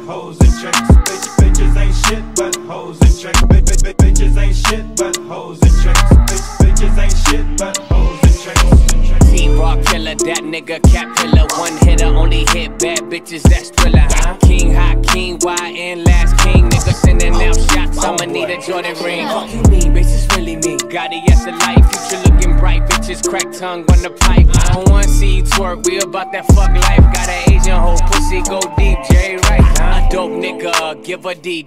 hoes and chicks. Bitches ain't shit but hoes and chicks. Bitches ain't shit but hoes and chicks. Bitches ain't shit but hoes and chicks. T-Rock killer, that nigga cap killer. One hitter, only hit bad bitches, that's Thriller. King, hot king, YN, last king. Nigga sending out shots, I'ma need a Jordan ring. Fuck you mean, bitch, it's really me. Gotti, yes, the life, future looking bright. Bitches crack tongue on the pipe. I don't wanna see you twerk, we about that fuck life. Got an Asian hoe, pussy go deep, J. Right. A dope nigga, give a D.